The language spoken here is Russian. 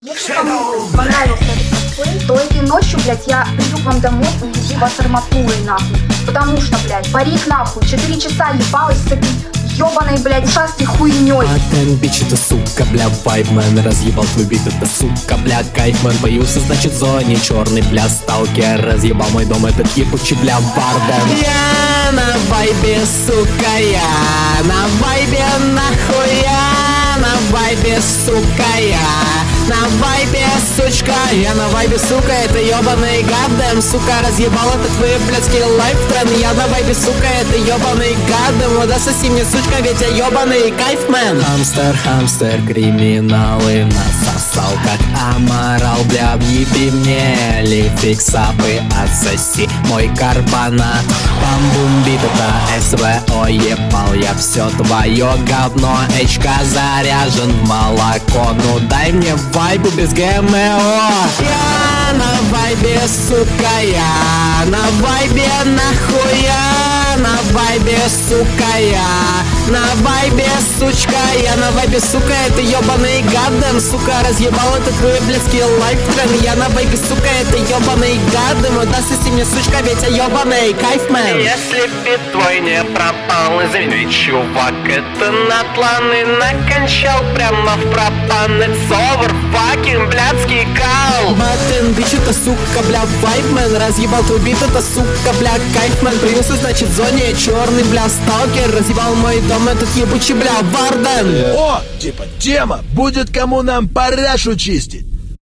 Если кому понравился этот косплей, то этой ночью, блядь, я приду к вам домой и увези вас арматурой, нахуй. Потому что, блядь, парик, нахуй, 4 часа ебалась с этой ёбаной, блядь, ушастой хуйнёй. Бич, это сука, бля, вайбмен. Разъебал твой бит, это сука, бля, кайфмен. Появился, значит, в зоне черный, бля, сталкер. Разъебал мой дом, этот ебучий, бля, варден. Я на вайбе, сука, я на вайбе, нахуя. На вайбе, сука, я на вайбе, сучка. Я на вайбе, сука, это ёбаный гаддем. Сука, разъебал этот твой блядский лайфтрен. Я на вайбе, сука, это ёбаный гаддем. Да соси мне, сучка, ведь я ёбаный кайфмен. Хамстер, хамстер, криминалы насосал как аморал. Бля, въеби мне лификсапы, отсоси мой карбонат. Бамбумбит, это СВО, ебал я все твое говно. Эчка заряжен в молоко, ну дай мне вайбу без ГМО. Я на вайбе, сука, я на вайбе, нахуя. На вайбе, сука, я на вайбе, сучка. Я на вайбе, сука, это ёбаный гаддем. Сука, разъебал этот твой блядский лайфтрен. Я на вайбе, сука, это ёбаный гаддем. Да соси мне, сучка, ведь я ёбаный кайфмен. Если бит твой не пропал, извини, чувак, это натлан и накончал прямо в пропан. It's over, fucking блядский кал. Батен, бич, это сука, бля, вайбмен. Разъебал твой бит, это сука, бля, кайфмен. Принялся, значит, в зоне черный, бля, сталкер. Разъебал мой дом, этот ебучий, бля, варден. О, типа тема, будет кому нам парашу чистить.